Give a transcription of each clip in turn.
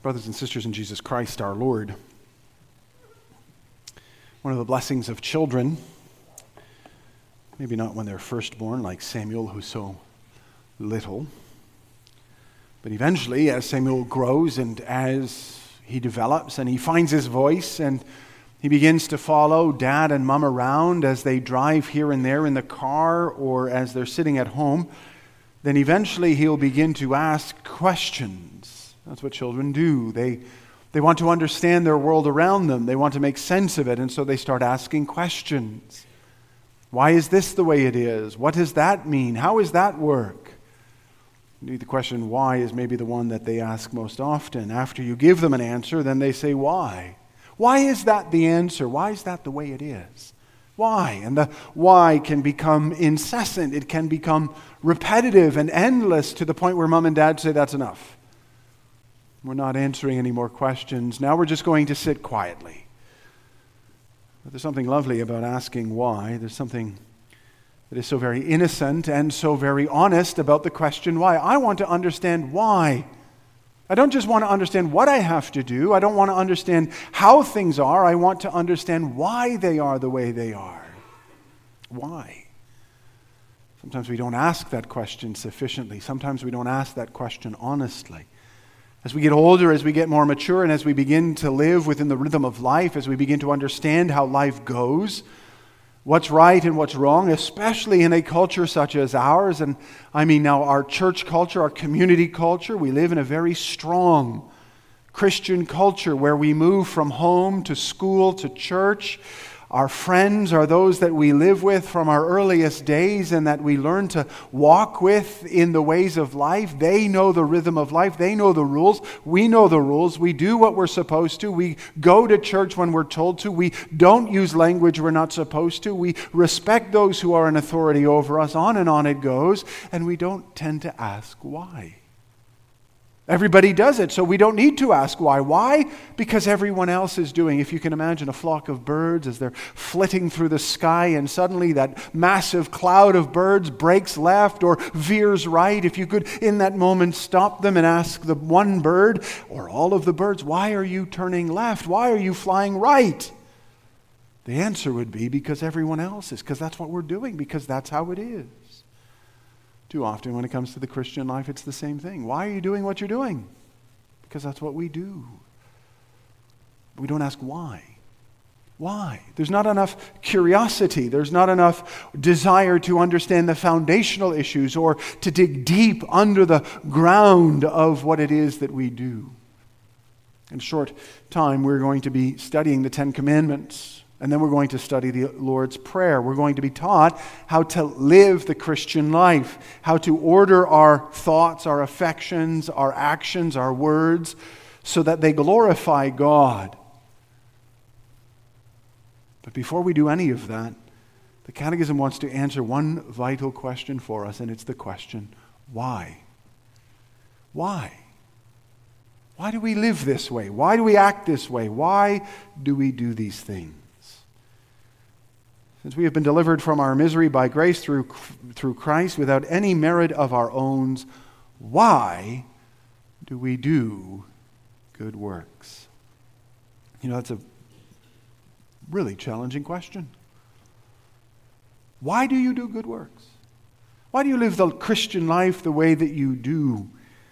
Brothers and sisters in Jesus Christ our Lord, one of the blessings of children, maybe not when they're first born like Samuel, who's so little, but eventually as Samuel grows and as he develops and he finds his voice and he begins to follow Dad and Mom around as they drive here and there in the car or as they're sitting at home, then eventually he'll begin to ask questions. That's what children do. They want to understand their world around them. They want to make sense of it, and so they start asking questions. Why is this the way it is? What does that mean? How does that work? The question why is maybe the one that they ask most often. After you give them an answer, then they say why. Why is that the answer? Why is that the way it is? Why? And the why can become incessant. It can become repetitive and endless to the point where Mom and Dad say that's enough. We're not answering any more questions. Now we're just going to sit quietly. But there's something lovely about asking why. There's something that is so very innocent and so very honest about the question why. I want to understand why. I don't just want to understand what I have to do. I don't want to understand how things are. I want to understand why they are the way they are. Why? Sometimes we don't ask that question sufficiently. Sometimes we don't ask that question honestly. As we get older, as we get more mature, and as we begin to live within the rhythm of life, as we begin to understand how life goes, what's right and what's wrong, especially in a culture such as ours, and I mean now our church culture, our community culture, we live in a very strong Christian culture where we move from home to school to church. Our friends are those that we live with from our earliest days and that we learn to walk with in the ways of life. They know the rhythm of life. They know the rules. We know the rules. We do what we're supposed to. We go to church when we're told to. We don't use language we're not supposed to. We respect those who are in authority over us. On and on it goes. And we don't tend to ask why. Everybody does it, so we don't need to ask why. Why? Because everyone else is doing. If you can imagine a flock of birds as they're flitting through the sky and suddenly that massive cloud of birds breaks left or veers right, if you could in that moment stop them and ask the one bird or all of the birds, why are you turning left? Why are you flying right? The answer would be because everyone else is, because that's what we're doing, because that's how it is. Too often when it comes to the Christian life, it's the same thing. Why are you doing what you're doing? Because that's what we do. We don't ask why. Why? There's not enough curiosity. There's not enough desire to understand the foundational issues or to dig deep under the ground of what it is that we do. In a short time, we're going to be studying the Ten Commandments. And then we're going to study the Lord's Prayer. We're going to be taught how to live the Christian life, how to order our thoughts, our affections, our actions, our words, so that they glorify God. But before we do any of that, the Catechism wants to answer one vital question for us, and it's the question, why? Why? Why do we live this way? Why do we act this way? Why do we do these things? Since we have been delivered from our misery by grace through Christ without any merit of our own, why do we do good works? You know, that's a really challenging question. Why do you do good works? Why do you live the Christian life the way that you do?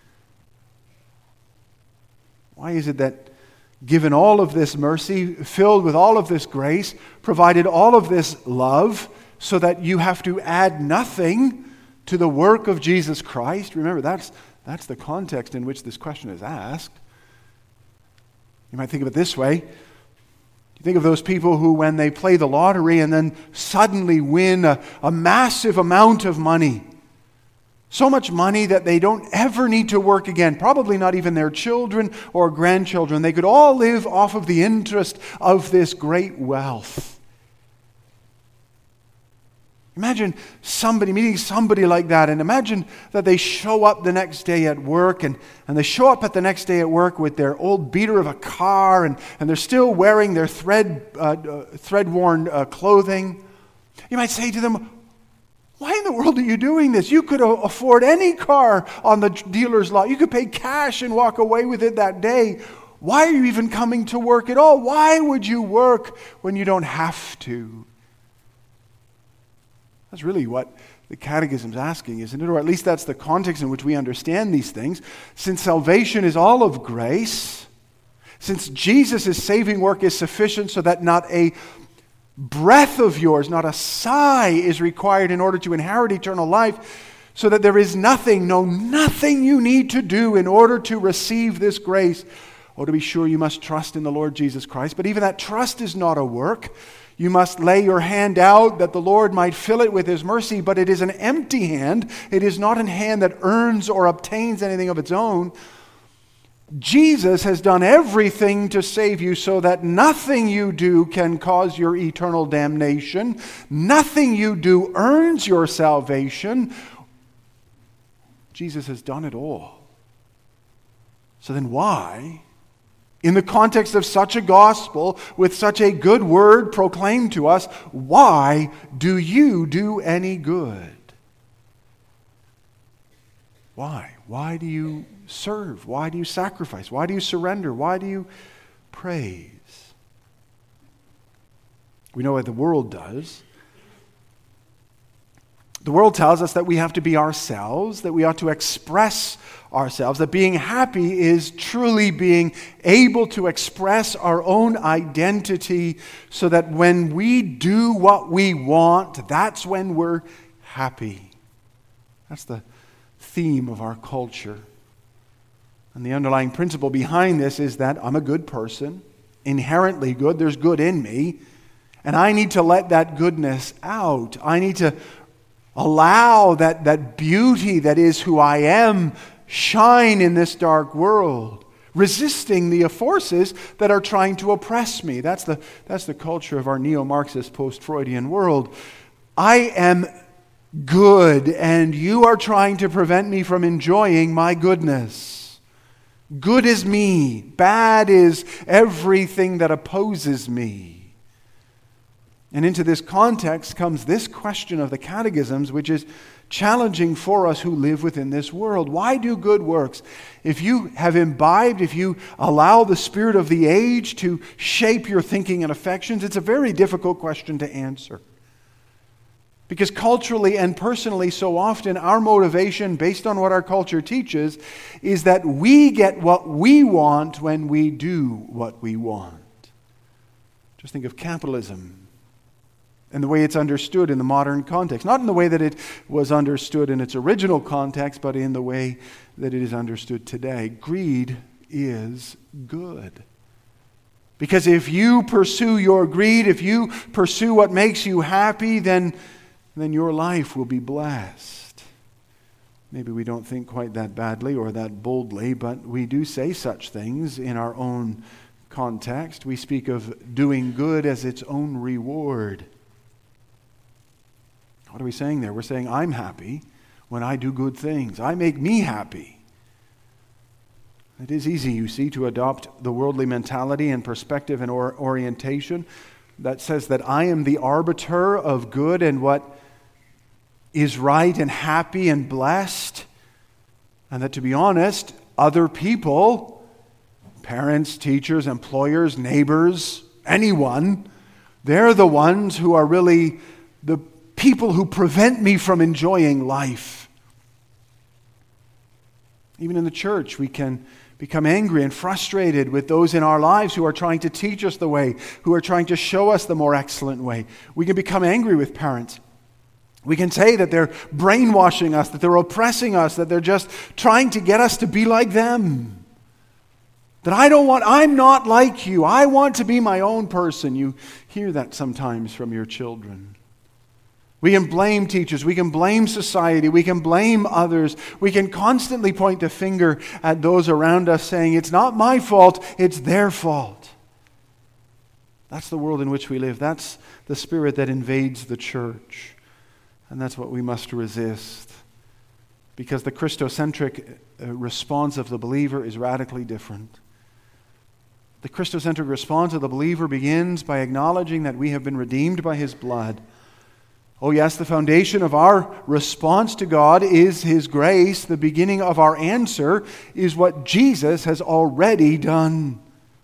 Why is it that given all of this mercy, filled with all of this grace, provided all of this love, so that you have to add nothing to the work of Jesus Christ? Remember, that's the context in which this question is asked. You might think of it this way. You think of those people who, when they play the lottery and then suddenly win a massive amount of money, so much money that they don't ever need to work again. Probably not even their children or grandchildren. They could all live off of the interest of this great wealth. Imagine meeting somebody like that, and imagine that they show up the next day at work, and they show up at the next day at work with their old beater of a car, and they're still wearing their thread-worn clothing. You might say to them, why in the the world are you doing this? You could afford any car on the dealer's lot. You could pay cash and walk away with it that day. Why are you even coming to work at all? Why would you work when you don't have to? That's really what the Catechism's asking, isn't it? Or at least that's the context in which we understand these things. Since salvation is all of grace, since Jesus' saving work is sufficient so that not a breath of yours, not a sigh is required in order to inherit eternal life, so that there is nothing, no, nothing you need to do in order to receive this grace. Oh, to be sure, you must trust in the Lord Jesus Christ. But even that trust is not a work. You must lay your hand out that the Lord might fill it with His mercy, but it is an empty hand. It is not a hand that earns or obtains anything of its own. Jesus has done everything to save you so that nothing you do can cause your eternal damnation. Nothing you do earns your salvation. Jesus has done it all. So then why, in the context of such a gospel, with such a good word proclaimed to us, why do you do any good? Why? Why do you serve? Why do you sacrifice? Why do you surrender? Why do you praise? We know what the world does. The world tells us that we have to be ourselves, that we ought to express ourselves, that being happy is truly being able to express our own identity so that when we do what we want, that's when we're happy. That's the theme of our culture. And the underlying principle behind this is that I'm a good person, inherently good, there's good in me, and I need to let that goodness out. I need to allow that beauty that is who I am shine in this dark world, resisting the forces that are trying to oppress me. That's the culture of our neo-Marxist post-Freudian world. I am good, and you are trying to prevent me from enjoying my goodness. Good is me. Bad is everything that opposes me. And into this context comes this question of the catechisms, which is challenging for us who live within this world. Why do good works? If you have imbibed, if you allow the spirit of the age to shape your thinking and affections, it's a very difficult question to answer. Because culturally and personally, so often our motivation, based on what our culture teaches, is that we get what we want when we do what we want. Just think of capitalism and the way it's understood in the modern context. Not in the way that it was understood in its original context, but in the way that it is understood today. Greed is good. Because if you pursue your greed, if you pursue what makes you happy, then your life will be blessed. Maybe we don't think quite that badly or that boldly, but we do say such things in our own context. We speak of doing good as its own reward. What are we saying there? We're saying I'm happy when I do good things. I make me happy. It is easy, you see, to adopt the worldly mentality and perspective and orientation that says that I am the arbiter of good and what is right and happy and blessed, and that, to be honest, other people, parents, teachers, employers, neighbors, anyone, they're the ones who are really the people who prevent me from enjoying life. Even in the church, we can become angry and frustrated with those in our lives who are trying to teach us the way, who are trying to show us the more excellent way. We can become angry with parents. We can say that they're brainwashing us, that they're oppressing us, that they're just trying to get us to be like them. That I'm not like you. I want to be my own person. You hear that sometimes from your children. We can blame teachers. We can blame society. We can blame others. We can constantly point the finger at those around us saying, it's not my fault, it's their fault. That's the world in which we live. That's the spirit that invades the church. And that's what we must resist. Because the Christocentric response of the believer is radically different. The Christocentric response of the believer begins by acknowledging that we have been redeemed by His blood. Oh yes, the foundation of our response to God is His grace. The beginning of our answer is what Jesus has already done.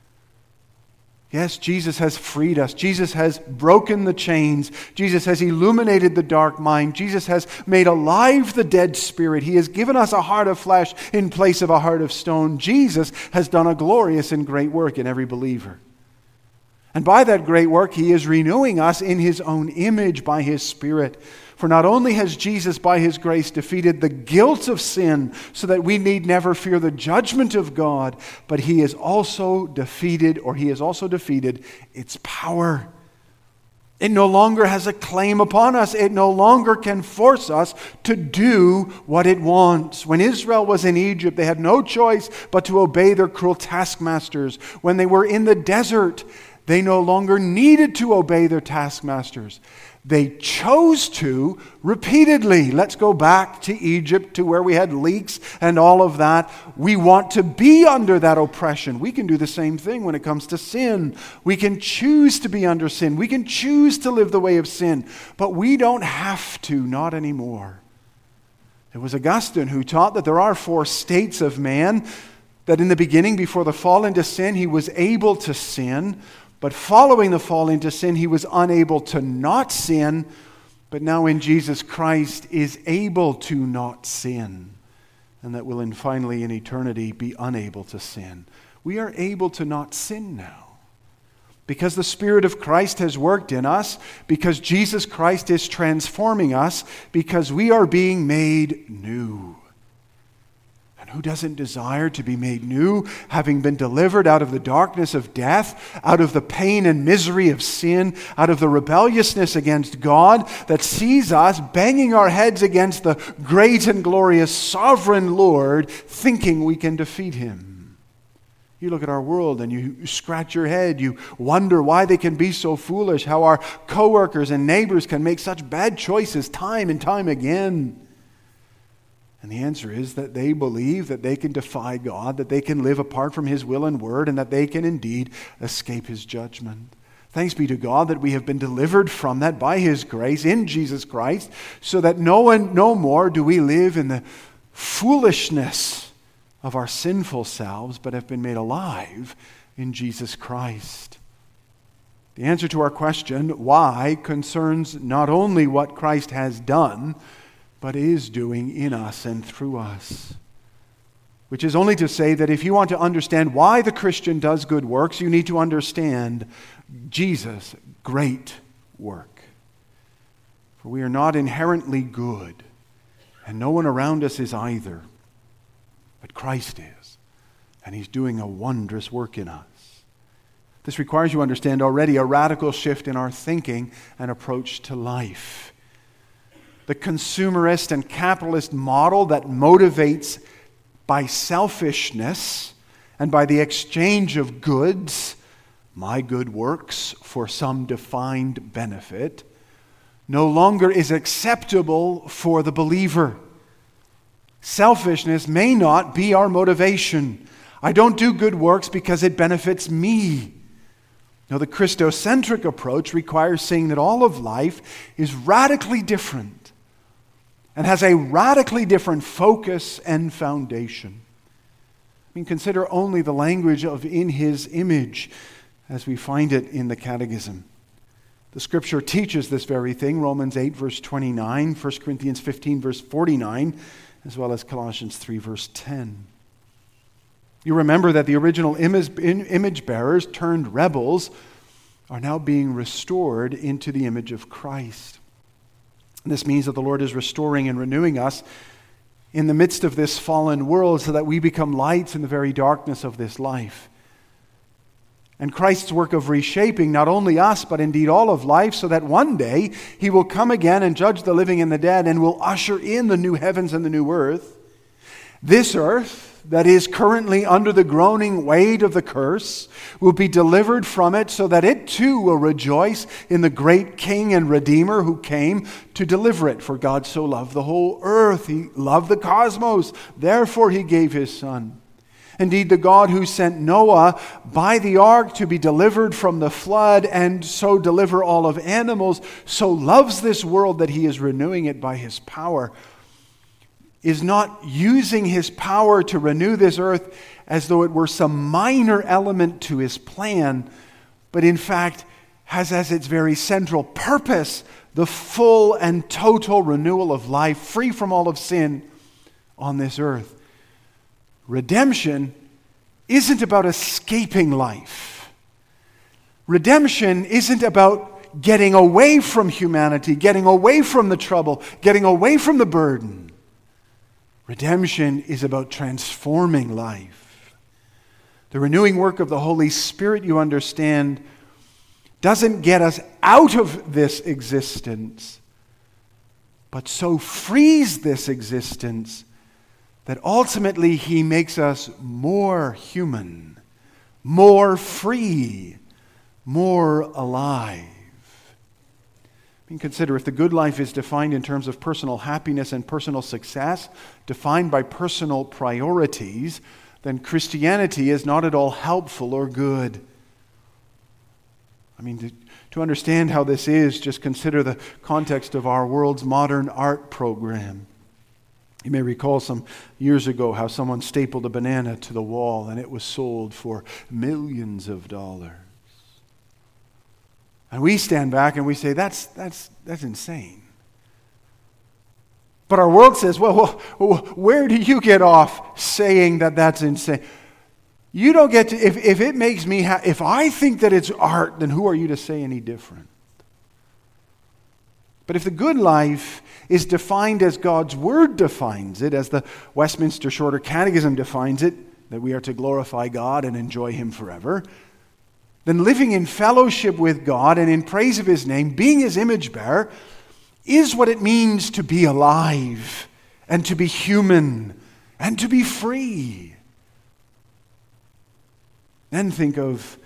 Yes, Jesus has freed us. Jesus has broken the chains. Jesus has illuminated the dark mind. Jesus has made alive the dead spirit. He has given us a heart of flesh in place of a heart of stone. Jesus has done a glorious and great work in every believer. And by that great work, He is renewing us in His own image by His Spirit. For not only has Jesus, by His grace, defeated the guilt of sin so that we need never fear the judgment of God, but He has also defeated its power. It no longer has a claim upon us. It no longer can force us to do what it wants. When Israel was in Egypt, they had no choice but to obey their cruel taskmasters. When they were in the desert, they no longer needed to obey their taskmasters. They chose to repeatedly. Let's go back to Egypt, to where we had leeks and all of that. We want to be under that oppression. We can do the same thing when it comes to sin. We can choose to be under sin. We can choose to live the way of sin. But we don't have to, not anymore. It was Augustine who taught that there are 4 states of man, that in the beginning, before the fall into sin, he was able to sin. But following the fall into sin, he was unable to not sin, but now in Jesus Christ is able to not sin, and that will finally in eternity be unable to sin. We are able to not sin now, because the Spirit of Christ has worked in us, because Jesus Christ is transforming us, because we are being made new. And who doesn't desire to be made new, having been delivered out of the darkness of death, out of the pain and misery of sin, out of the rebelliousness against God that sees us banging our heads against the great and glorious sovereign Lord, thinking we can defeat Him? You look at our world and you scratch your head. You wonder why they can be so foolish, how our coworkers and neighbors can make such bad choices time and time again. And the answer is that they believe that they can defy God, that they can live apart from His will and word, and that they can indeed escape His judgment. Thanks be to God that we have been delivered from that by His grace in Jesus Christ, so that no more do we live in the foolishness of our sinful selves, but have been made alive in Jesus Christ. The answer to our question, why, concerns not only what Christ has done, but is doing in us and through us. Which is only to say that if you want to understand why the Christian does good works, you need to understand Jesus' great work. For we are not inherently good, and no one around us is either. But Christ is, and He's doing a wondrous work in us. This requires you understand already a radical shift in our thinking and approach to life. The consumerist and capitalist model that motivates by selfishness and by the exchange of goods, my good works for some defined benefit, no longer is acceptable for the believer. Selfishness may not be our motivation. I don't do good works because it benefits me. No, the Christocentric approach requires seeing that all of life is radically different and has a radically different focus and foundation. I mean, consider only the language of in His image as we find it in the Catechism. The Scripture teaches this very thing, Romans 8, verse 29, 1 Corinthians 15, verse 49, as well as Colossians 3, verse 10. You remember that the original image bearers turned rebels are now being restored into the image of Christ. This means that the Lord is restoring and renewing us in the midst of this fallen world so that we become lights in the very darkness of this life. And Christ's work of reshaping not only us, but indeed all of life, so that one day He will come again and judge the living and the dead and will usher in the new heavens and the new earth. This earth that is currently under the groaning weight of the curse will be delivered from it so that it too will rejoice in the great King and Redeemer who came to deliver it. For God so loved the whole earth. He loved the cosmos. Therefore He gave His Son. Indeed, the God who sent Noah by the ark to be delivered from the flood and so deliver all of animals, so loves this world that he is renewing it by his power, is not using his power to renew this earth as though it were some minor element to his plan, but in fact has as its very central purpose the full and total renewal of life, free from all of sin on this earth. Redemption isn't about escaping life. Redemption isn't about getting away from humanity, getting away from the trouble, getting away from the burden. Redemption is about transforming life. The renewing work of the Holy Spirit, you understand, doesn't get us out of this existence, but so frees this existence that ultimately he makes us more human, more free, more alive. I mean, consider, if the good life is defined in terms of personal happiness and personal success, defined by personal priorities, then Christianity is not at all helpful or good. I mean, to understand how this is, just consider the context of our world's modern art program. You may recall some years ago how someone stapled a banana to the wall and it was sold for millions of dollars. And we stand back and we say, that's insane. But our world says, well, where do you get off saying that that's insane? You don't get to, if it makes me if I think that it's art, then who are you to say any different? But if the good life is defined as God's Word defines it, as the Westminster Shorter Catechism defines it, that we are to glorify God and enjoy Him forever, then living in fellowship with God and in praise of His name, being His image bearer, is what it means to be alive and to be human and to be free. Then think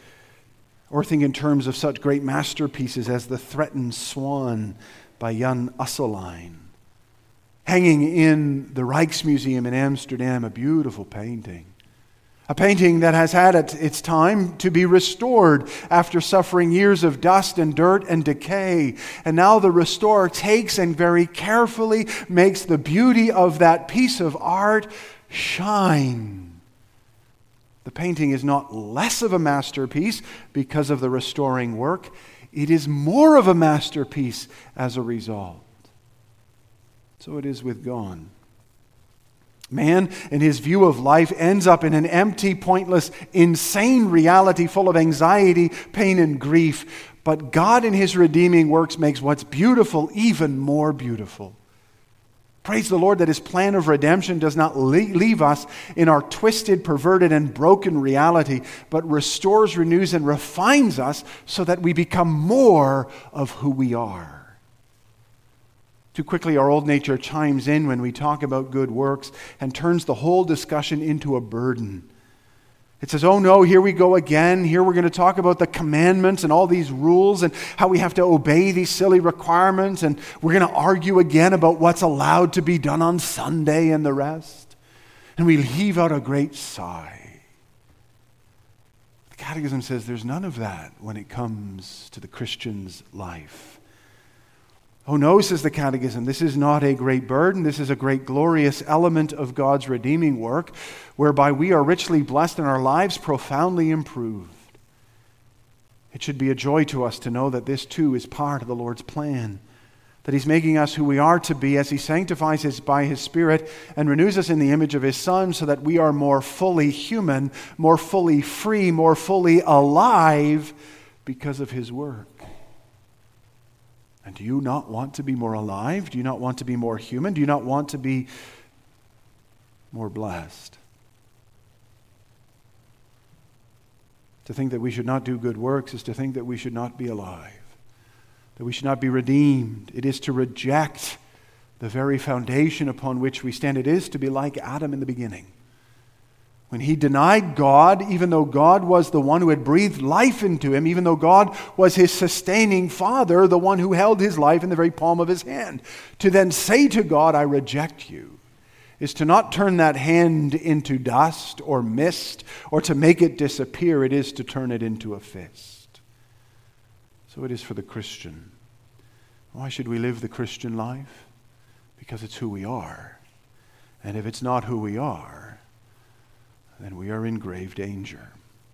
in terms of such great masterpieces as The Threatened Swan by Jan Asselijn, hanging in the Rijksmuseum in Amsterdam, a beautiful painting. A painting that has had its time to be restored after suffering years of dust and dirt and decay. And now the restorer takes and very carefully makes the beauty of that piece of art shine. The painting is not less of a masterpiece because of the restoring work. It is more of a masterpiece as a result. So it is with God. Man, in his view of life, ends up in an empty, pointless, insane reality full of anxiety, pain, and grief. But God, in His redeeming works, makes what's beautiful even more beautiful. Praise the Lord that His plan of redemption does not leave us in our twisted, perverted, and broken reality, but restores, renews, and refines us so that we become more of who we are. Too quickly, our old nature chimes in when we talk about good works and turns the whole discussion into a burden. It says, oh no, here we go again. Here we're going to talk about the commandments and all these rules and how we have to obey these silly requirements. And we're going to argue again about what's allowed to be done on Sunday and the rest. And we heave out a great sigh. The Catechism says there's none of that when it comes to the Christian's life. Oh no, says the Catechism, this is not a great burden. This is a great glorious element of God's redeeming work, whereby we are richly blessed and our lives profoundly improved. It should be a joy to us to know that this too is part of the Lord's plan, that He's making us who we are to be as He sanctifies us by His Spirit and renews us in the image of His Son so that we are more fully human, more fully free, more fully alive because of His work. And do you not want to be more alive? Do you not want to be more human? Do you not want to be more blessed? To think that we should not do good works is to think that we should not be alive, that we should not be redeemed. It is to reject the very foundation upon which we stand. It is to be like Adam in the beginning. When he denied God, even though God was the one who had breathed life into him, even though God was his sustaining Father, the one who held his life in the very palm of his hand, to then say to God, I reject you, is to not turn that hand into dust or mist or to make it disappear. It is to turn it into a fist. So it is for the Christian. Why should we live the Christian life? Because it's who we are. And if it's not who we are, then we are in grave danger.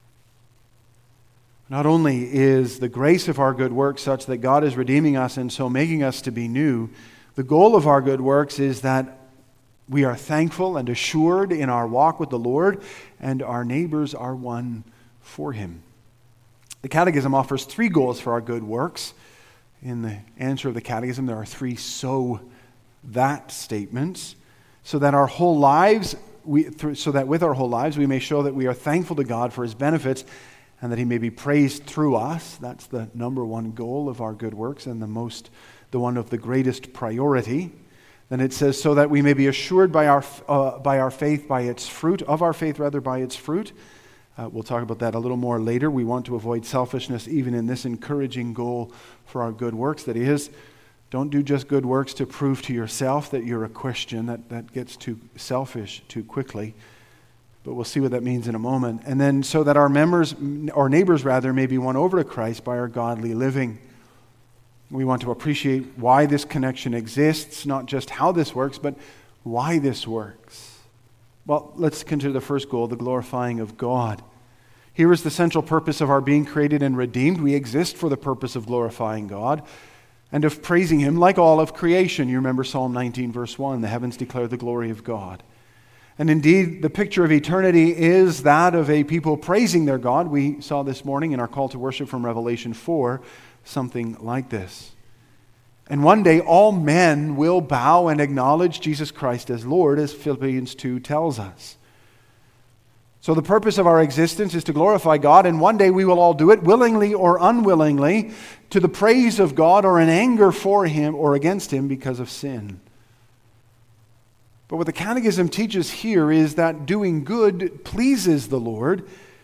Not only is the grace of our good works such that God is redeeming us and so making us to be new, the goal of our good works is that we are thankful and assured in our walk with the Lord, and our neighbors are won for Him. The Catechism offers 3 goals for our good works. In the answer of the Catechism, there are 3 so that statements, so that with our whole lives we may show that we are thankful to God for His benefits and that He may be praised through us. That's the number 1 goal of our good works and the one of the greatest priority. Then it says, so that we may be assured by our faith, by its fruit, of our faith rather, by its fruit. We'll talk about that a little more later. We want to avoid selfishness even in this encouraging goal for our good works. That is, don't do just good works to prove to yourself that you're a Christian. That gets too selfish too quickly. But we'll see what that means in a moment. And then so that our neighbors may be won over to Christ by our godly living. We want to appreciate why this connection exists, not just how this works, but why this works. Well, let's consider the first goal, the glorifying of God. Here is the central purpose of our being created and redeemed. We exist for the purpose of glorifying God and of praising Him like all of creation. You remember Psalm 19, verse 1, the heavens declare the glory of God. And indeed, the picture of eternity is that of a people praising their God. We saw this morning in our call to worship from Revelation 4, something like this. And one day all men will bow and acknowledge Jesus Christ as Lord, as Philippians 2 tells us. So the purpose of our existence is to glorify God, and one day we will all do it, willingly or unwillingly, to the praise of God or in anger for Him or against Him because of sin. But what the Catechism teaches here is that doing good pleases the Lord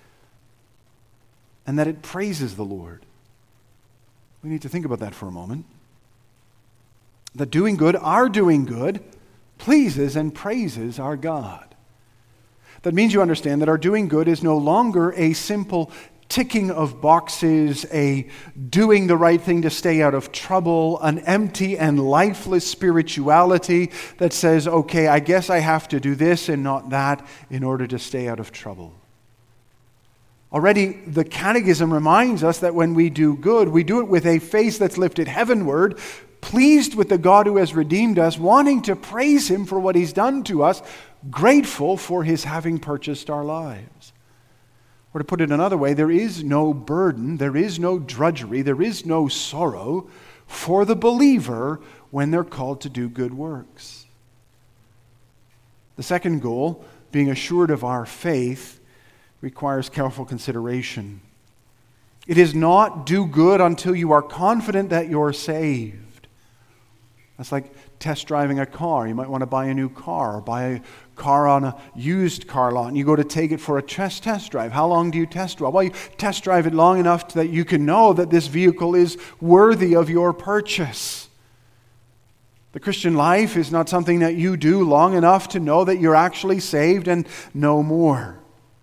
and that it praises the Lord. We need to think about that for a moment. That doing good, our doing good, pleases and praises our God. That means you understand that our doing good is no longer a simple ticking of boxes, a doing the right thing to stay out of trouble, an empty and lifeless spirituality that says, okay, I guess I have to do this and not that in order to stay out of trouble. Already, the Catechism reminds us that when we do good, we do it with a face that's lifted heavenward, pleased with the God who has redeemed us, wanting to praise Him for what He's done to us, grateful for His having purchased our lives. Or to put it another way, there is no burden, there is no drudgery, there is no sorrow for the believer when they're called to do good works. The second goal, being assured of our faith, requires careful consideration. It is not do good until you are confident that you're saved. That's like test driving a car. You might want to buy a new car or buy a car on a used car lot and you go to take it for a test drive. How long do you test drive? Well, you test drive it long enough that you can know that this vehicle is worthy of your purchase. The Christian life is not something that you do long enough to know that you're actually saved and no more.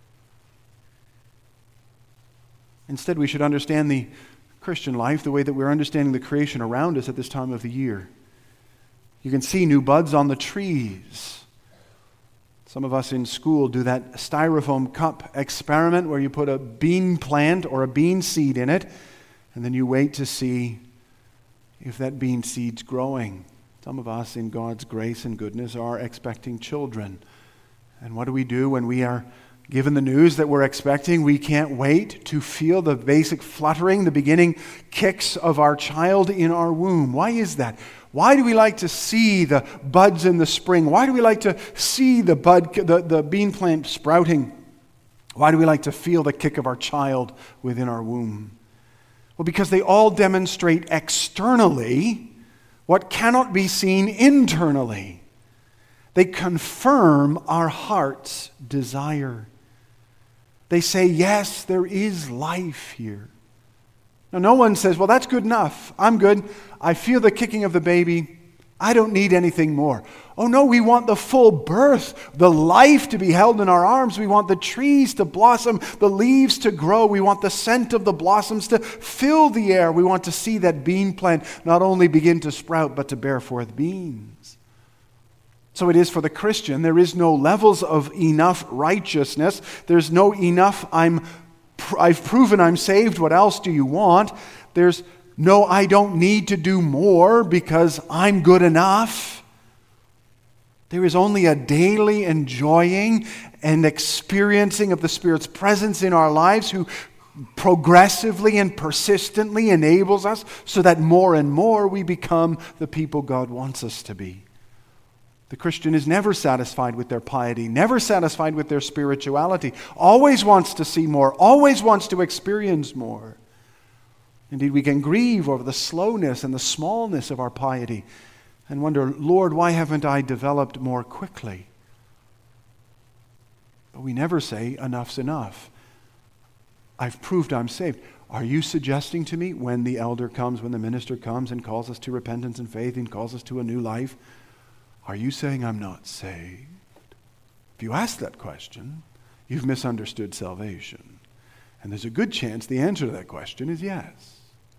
Instead, we should understand the Christian life the way that we're understanding the creation around us at this time of the year. You can see new buds on the trees. Some of us in school do that styrofoam cup experiment where you put a bean plant or a bean seed in it, and then you wait to see if that bean seed's growing. Some of us, in God's grace and goodness, are expecting children. And what do we do when we are given the news that we're expecting? We can't wait to feel the basic fluttering, the beginning kicks of our child in our womb. Why is that? Why do we like to see the buds in the spring? Why do we like to see the bean plant sprouting? Why do we like to feel the kick of our child within our womb? Well, because they all demonstrate externally what cannot be seen internally. They confirm our heart's desire. They say, yes, there is life here. Now, no one says, well, that's good enough. I'm good. I feel the kicking of the baby. I don't need anything more. Oh no, we want the full birth, the life to be held in our arms. We want the trees to blossom, the leaves to grow. We want the scent of the blossoms to fill the air. We want to see that bean plant not only begin to sprout, but to bear forth beans. So it is for the Christian. There is no levels of enough righteousness. There's no enough, I've proven I'm saved. What else do you want? There's no, I don't need to do more because I'm good enough. There is only a daily enjoying and experiencing of the Spirit's presence in our lives, who progressively and persistently enables us so that more and more we become the people God wants us to be. The Christian is never satisfied with their piety, never satisfied with their spirituality, always wants to see more, always wants to experience more. Indeed, we can grieve over the slowness and the smallness of our piety and wonder, Lord, why haven't I developed more quickly? But we never say, enough's enough. I've proved I'm saved. Are you suggesting to me when the elder comes, when the minister comes and calls us to repentance and faith and calls us to a new life, are you saying I'm not saved? If you ask that question, you've misunderstood salvation. And there's a good chance the answer to that question is yes.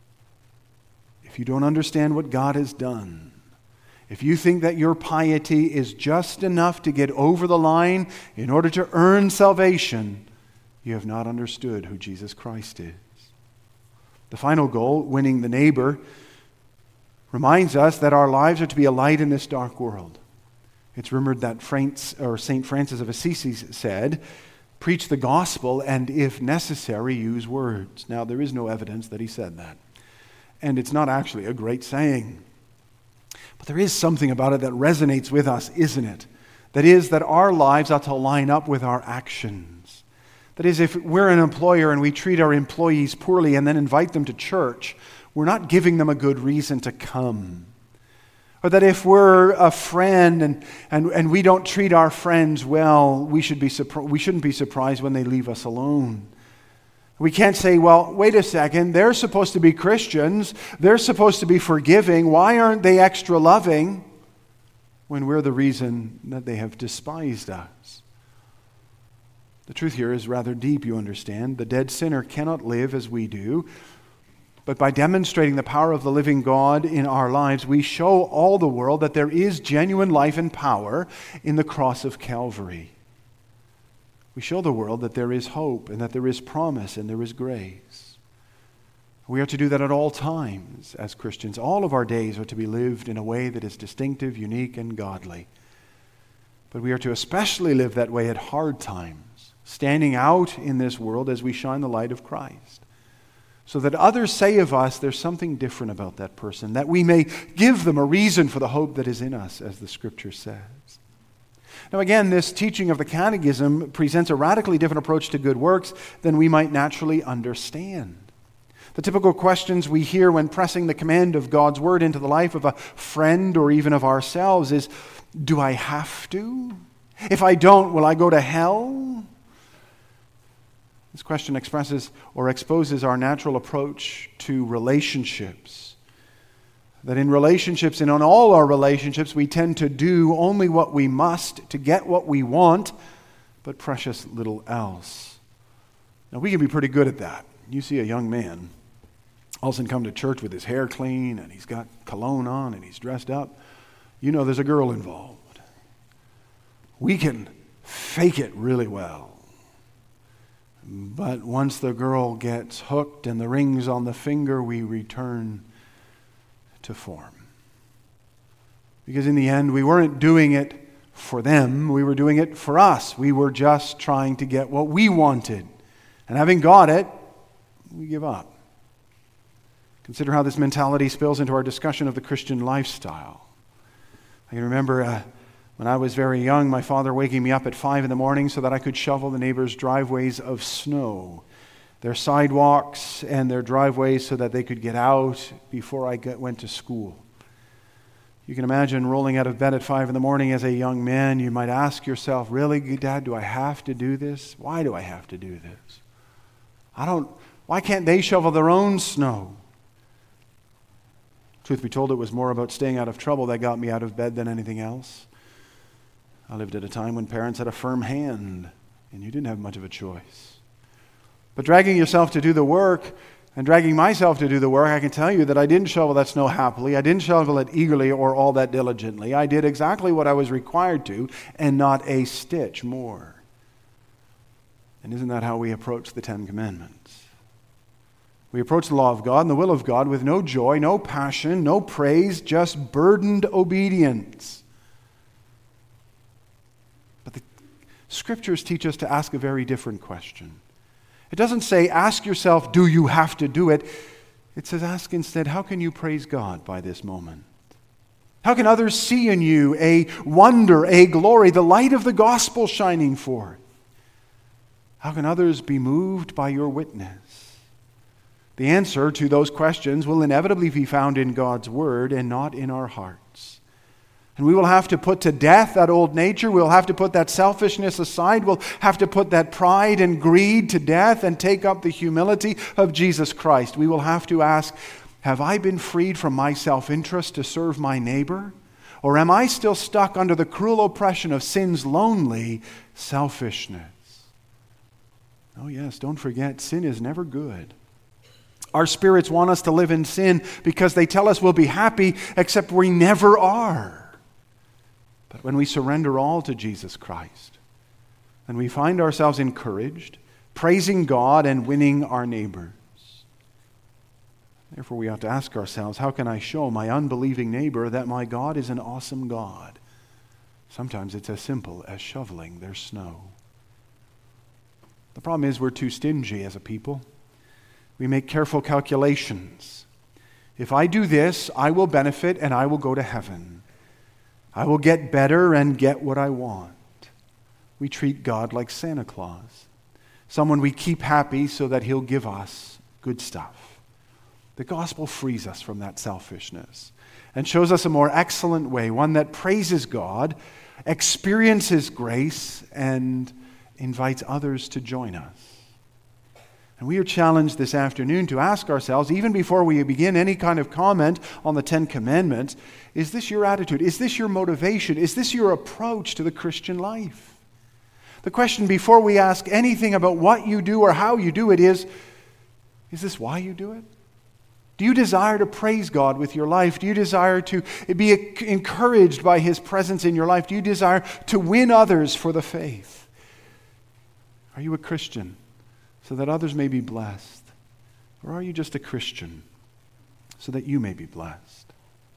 If you don't understand what God has done, if you think that your piety is just enough to get over the line in order to earn salvation, you have not understood who Jesus Christ is. The final goal, winning the neighbor, reminds us that our lives are to be a light in this dark world. It's rumored that St. Francis of Assisi said, preach the gospel and, if necessary, use words. Now, there is no evidence that he said that. And it's not actually a great saying. But there is something about it that resonates with us, isn't it? That is, that our lives ought to line up with our actions. That is, if we're an employer and we treat our employees poorly and then invite them to church, we're not giving them a good reason to come. Or that if we're a friend and we don't treat our friends well, we shouldn't be surprised when they leave us alone. We can't say, well, wait a second, they're supposed to be Christians, they're supposed to be forgiving, why aren't they extra loving? When we're the reason that they have despised us. The truth here is rather deep, you understand. The dead sinner cannot live as we do, but by demonstrating the power of the living God in our lives, we show all the world that there is genuine life and power in the cross of Calvary. We show the world that there is hope and that there is promise and there is grace. We are to do that at all times as Christians. All of our days are to be lived in a way that is distinctive, unique, and godly. But we are to especially live that way at hard times, standing out in this world as we shine the light of Christ, so that others say of us there's something different about that person, that we may give them a reason for the hope that is in us, as the Scripture says. Now again, this teaching of the Catechism presents a radically different approach to good works than we might naturally understand. The typical questions we hear when pressing the command of God's Word into the life of a friend or even of ourselves is, do I have to? If I don't, will I go to hell? This question expresses or exposes our natural approach to relationships. That in relationships and on all our relationships, we tend to do only what we must to get what we want, but precious little else. Now, we can be pretty good at that. You see a young man all of a sudden come to church with his hair clean and he's got cologne on and he's dressed up. You know there's a girl involved. We can fake it really well. But once the girl gets hooked and the ring's on the finger, we return to form. Because in the end, we weren't doing it for them, we were doing it for us. We were just trying to get what we wanted. And having got it, we give up. Consider how this mentality spills into our discussion of the Christian lifestyle. I can remember when I was very young, my father waking me up at 5 a.m. so that I could shovel the neighbors' driveways of snow, their sidewalks and their driveways, so that they could get out before I went to school. You can imagine rolling out of bed at 5 a.m. as a young man. You might ask yourself, really, Dad, do I have to do this? Why do I have to do this? Why can't they shovel their own snow? Truth be told, it was more about staying out of trouble that got me out of bed than anything else. I lived at a time when parents had a firm hand, and you didn't have much of a choice. But dragging yourself to do the work, and dragging myself to do the work, I can tell you that I didn't shovel that snow happily. I didn't shovel it eagerly or all that diligently. I did exactly what I was required to, and not a stitch more. And isn't that how we approach the Ten Commandments? We approach the law of God and the will of God with no joy, no passion, no praise, just burdened obedience. But the Scriptures teach us to ask a very different question. It doesn't say, ask yourself, do you have to do it? It says, ask instead, how can you praise God by this moment? How can others see in you a wonder, a glory, the light of the gospel shining forth? How can others be moved by your witness? The answer to those questions will inevitably be found in God's Word and not in our hearts. And we will have to put to death that old nature. We'll have to put that selfishness aside. We'll have to put that pride and greed to death and take up the humility of Jesus Christ. We will have to ask, have I been freed from my self-interest to serve my neighbor? Or am I still stuck under the cruel oppression of sin's lonely selfishness? Oh yes, don't forget, sin is never good. Our spirits want us to live in sin because they tell us we'll be happy, except we never are. But when we surrender all to Jesus Christ, and we find ourselves encouraged, praising God and winning our neighbors. Therefore, we ought to ask ourselves, how can I show my unbelieving neighbor that my God is an awesome God? Sometimes it's as simple as shoveling their snow. The problem is we're too stingy as a people. We make careful calculations. If I do this, I will benefit and I will go to heaven. I will get better and get what I want. We treat God like Santa Claus, someone we keep happy so that he'll give us good stuff. The gospel frees us from that selfishness and shows us a more excellent way, one that praises God, experiences grace, and invites others to join us. And we are challenged this afternoon to ask ourselves, even before we begin any kind of comment on the Ten Commandments, is this your attitude? Is this your motivation? Is this your approach to the Christian life? The question before we ask anything about what you do or how you do it is this why you do it? Do you desire to praise God with your life? Do you desire to be encouraged by His presence in your life? Do you desire to win others for the faith? Are you a Christian so that others may be blessed? Or are you just a Christian so that you may be blessed?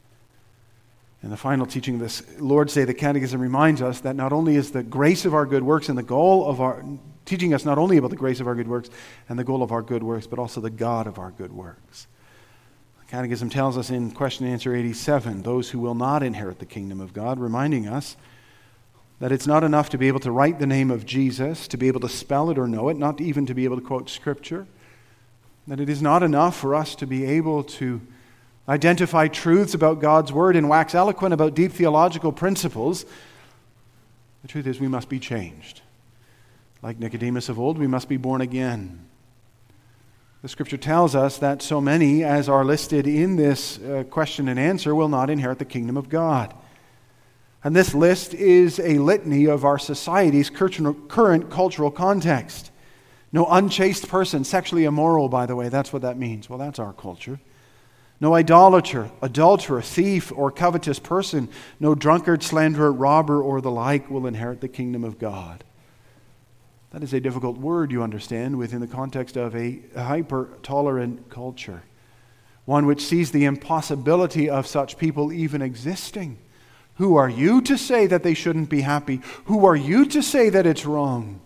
In the final teaching of this Lord's Day, the Catechism reminds us that not only is the grace of our good works and the goal of our, teaching us not only about the grace of our good works and the goal of our good works, but also the God of our good works. The Catechism tells us in question and answer 87, those who will not inherit the kingdom of God, reminding us that it's not enough to be able to write the name of Jesus, to be able to spell it or know it, not even to be able to quote Scripture. That it is not enough for us to be able to identify truths about God's Word and wax eloquent about deep theological principles. The truth is we must be changed. Like Nicodemus of old, we must be born again. The Scripture tells us that so many as are listed in this question and answer will not inherit the kingdom of God. And this list is a litany of our society's current cultural context. No unchaste person, sexually immoral, by the way, that's what that means. Well, that's our culture. No idolater, adulterer, thief, or covetous person, no drunkard, slanderer, robber, or the like will inherit the kingdom of God. That is a difficult word, you understand, within the context of a hyper-tolerant culture. One which sees the impossibility of such people even existing. Who are you to say that they shouldn't be happy? Who are you to say that it's wrong?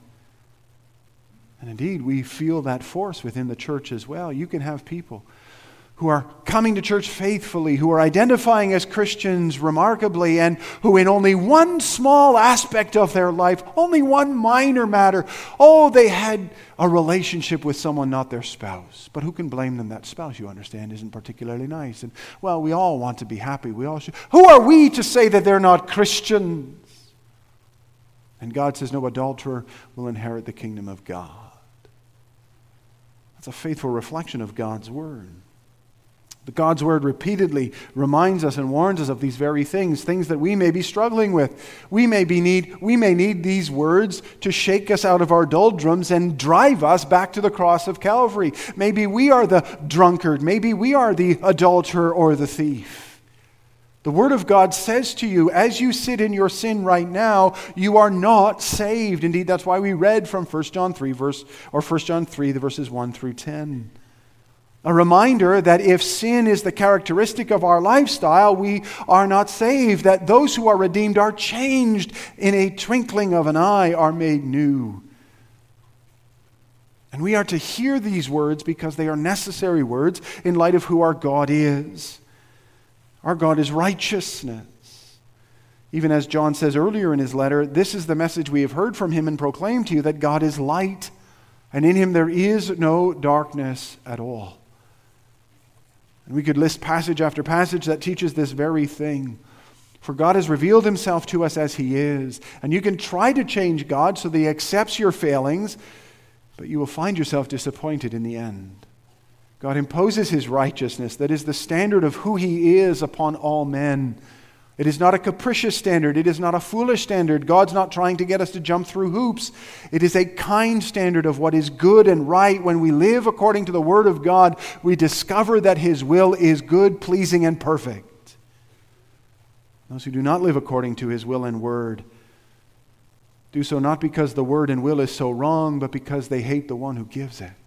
And indeed, we feel that force within the church as well. You can have people who are coming to church faithfully, who are identifying as Christians remarkably, and who in only one small aspect of their life, only one minor matter, they had a relationship with someone not their spouse. But who can blame them? That spouse, you understand, isn't particularly nice. And, well, we all want to be happy. We all should. Who are we to say that they're not Christians? And God says no adulterer will inherit the kingdom of God. That's a faithful reflection of God's Word. God's Word repeatedly reminds us and warns us of these very things that we may be struggling with. We may need these words to shake us out of our doldrums and drive us back to the cross of Calvary. Maybe we are the drunkard. Maybe we are the adulterer or the thief. The Word of God says to you, as you sit in your sin right now, you are not saved. Indeed, that's why we read from 1 John 3, the verses 1 through 10. A reminder that if sin is the characteristic of our lifestyle, we are not saved. That those who are redeemed are changed in a twinkling of an eye, are made new. And we are to hear these words because they are necessary words in light of who our God is. Our God is righteousness. Even as John says earlier in his letter, this is the message we have heard from him and proclaimed to you, that God is light, and in him there is no darkness at all. And we could list passage after passage that teaches this very thing. For God has revealed himself to us as he is. And you can try to change God so that he accepts your failings, but you will find yourself disappointed in the end. God imposes his righteousness, that is the standard of who he is, upon all men. It is not a capricious standard. It is not a foolish standard. God's not trying to get us to jump through hoops. It is a kind standard of what is good and right. When we live according to the Word of God, we discover that his will is good, pleasing, and perfect. Those who do not live according to his will and word do so not because the word and will is so wrong, but because they hate the one who gives it.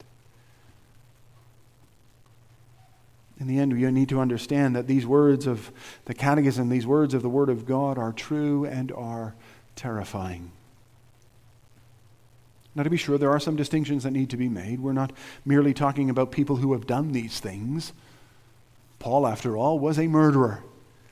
In the end, we need to understand that these words of the Catechism, these words of the Word of God, are true and are terrifying. Now, to be sure, there are some distinctions that need to be made. We're not merely talking about people who have done these things. Paul, after all, was a murderer.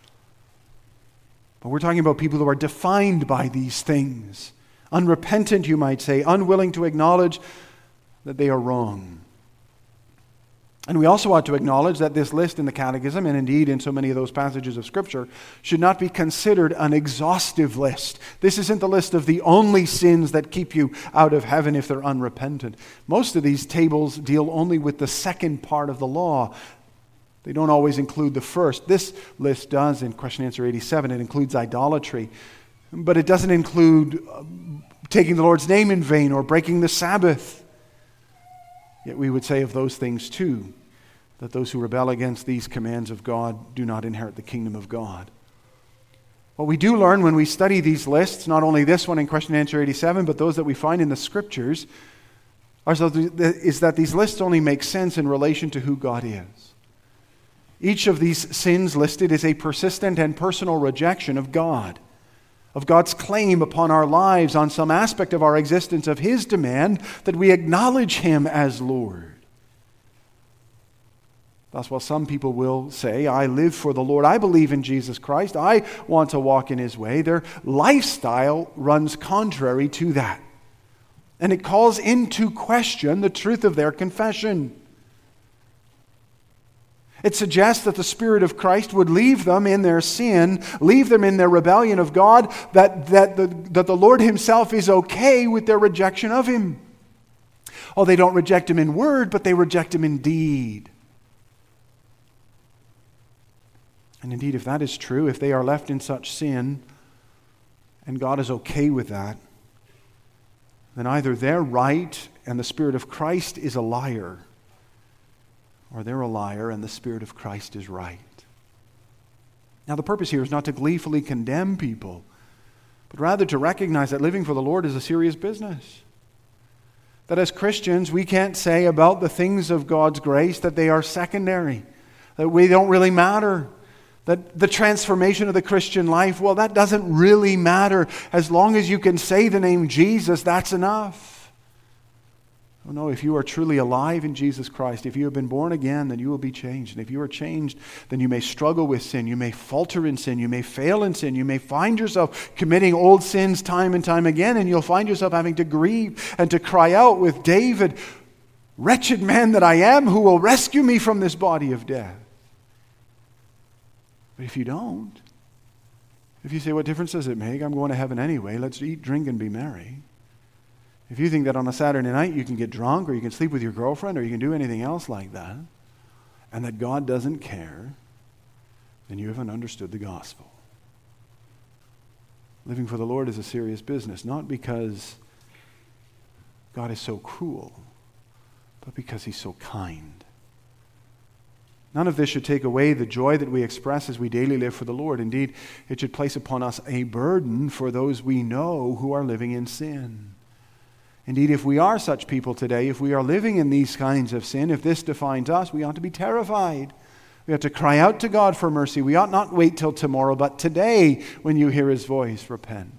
But we're talking about people who are defined by these things. Unrepentant, you might say, unwilling to acknowledge that they are wrong. And we also ought to acknowledge that this list in the Catechism, and indeed in so many of those passages of Scripture, should not be considered an exhaustive list. This isn't the list of the only sins that keep you out of heaven if they're unrepentant. Most of these tables deal only with the second part of the law. They don't always include the first. This list does in Question Answer 87. It includes idolatry. But it doesn't include taking the Lord's name in vain or breaking the Sabbath. Yet we would say of those things too, that those who rebel against these commands of God do not inherit the kingdom of God. What we do learn when we study these lists, not only this one in Question and Answer 87, but those that we find in the Scriptures, is that these lists only make sense in relation to who God is. Each of these sins listed is a persistent and personal rejection of God, of God's claim upon our lives on some aspect of our existence, of his demand that we acknowledge him as Lord. Thus, while some people will say, I live for the Lord, I believe in Jesus Christ, I want to walk in his way, their lifestyle runs contrary to that. And it calls into question the truth of their confession. It suggests that the Spirit of Christ would leave them in their sin, leave them in their rebellion of God, that the Lord himself is okay with their rejection of him. Oh, they don't reject him in word, but they reject him in deed. And indeed, if that is true, if they are left in such sin, and God is okay with that, then either they're right and the Spirit of Christ is a liar, or they're a liar and the Spirit of Christ is right. Now, the purpose here is not to gleefully condemn people, but rather to recognize that living for the Lord is a serious business. That as Christians, we can't say about the things of God's grace that they are secondary, that we don't really matter. That the transformation of the Christian life, well, that doesn't really matter. As long as you can say the name Jesus, that's enough. Oh no, if you are truly alive in Jesus Christ, if you have been born again, then you will be changed. And if you are changed, then you may struggle with sin. You may falter in sin. You may fail in sin. You may find yourself committing old sins time and time again, and you'll find yourself having to grieve and to cry out with David, "Wretched man that I am, who will rescue me from this body of death?" But if you don't, if you say, what difference does it make? I'm going to heaven anyway. Let's eat, drink, and be merry. If you think that on a Saturday night you can get drunk or you can sleep with your girlfriend or you can do anything else like that, and that God doesn't care, then you haven't understood the gospel. Living for the Lord is a serious business, not because God is so cruel, but because he's so kind. None of this should take away the joy that we express as we daily live for the Lord. Indeed, it should place upon us a burden for those we know who are living in sin. Indeed, if we are such people today, if we are living in these kinds of sin, if this defines us, we ought to be terrified. We ought to cry out to God for mercy. We ought not wait till tomorrow, but today, when you hear his voice, repent.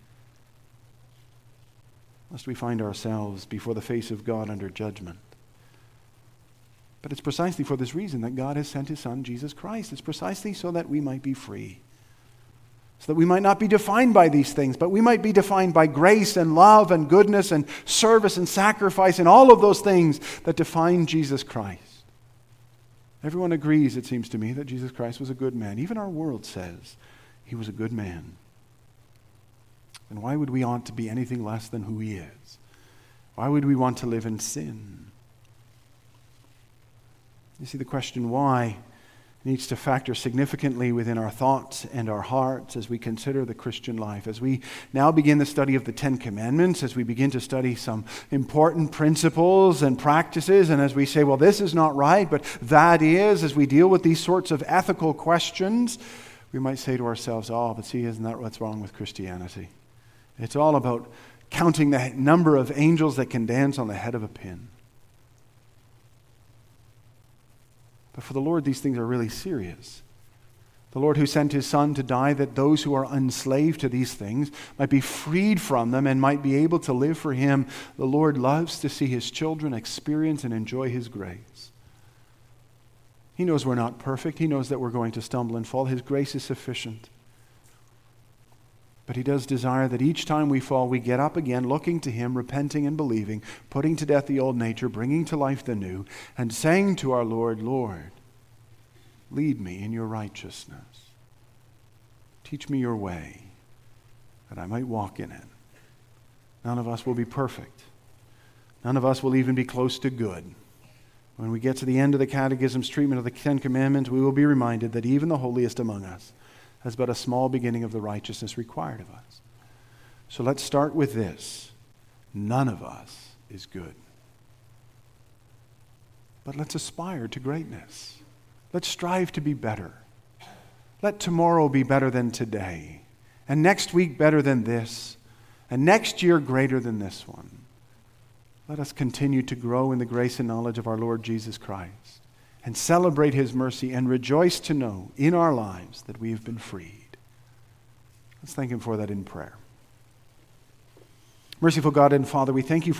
Lest we find ourselves before the face of God under judgment. But it's precisely for this reason that God has sent his Son, Jesus Christ. It's precisely so that we might be free. So that we might not be defined by these things, but we might be defined by grace and love and goodness and service and sacrifice and all of those things that define Jesus Christ. Everyone agrees, it seems to me, that Jesus Christ was a good man. Even our world says he was a good man. And why would we want to be anything less than who he is? Why would we want to live in sin? You see, the question why needs to factor significantly within our thoughts and our hearts as we consider the Christian life. As we now begin the study of the Ten Commandments, as we begin to study some important principles and practices, and as we say, well, this is not right, but that is, as we deal with these sorts of ethical questions, we might say to ourselves, oh, but see, isn't that what's wrong with Christianity? It's all about counting the number of angels that can dance on the head of a pin. But for the Lord, these things are really serious. The Lord who sent his Son to die that those who are enslaved to these things might be freed from them and might be able to live for him. The Lord loves to see his children experience and enjoy his grace. He knows we're not perfect. He knows that we're going to stumble and fall. His grace is sufficient. But he does desire that each time we fall, we get up again, looking to him, repenting and believing, putting to death the old nature, bringing to life the new, and saying to our Lord, Lord, lead me in your righteousness. Teach me your way, that I might walk in it. None of us will be perfect. None of us will even be close to good. When we get to the end of the Catechism's treatment of the Ten Commandments, we will be reminded that even the holiest among us has but a small beginning of the righteousness required of us. So let's start with this. None of us is good. But let's aspire to greatness. Let's strive to be better. Let tomorrow be better than today. And next week better than this. And next year greater than this one. Let us continue to grow in the grace and knowledge of our Lord Jesus Christ. And celebrate his mercy and rejoice to know in our lives that we have been freed. Let's thank him for that in prayer. Merciful God and Father, we thank you for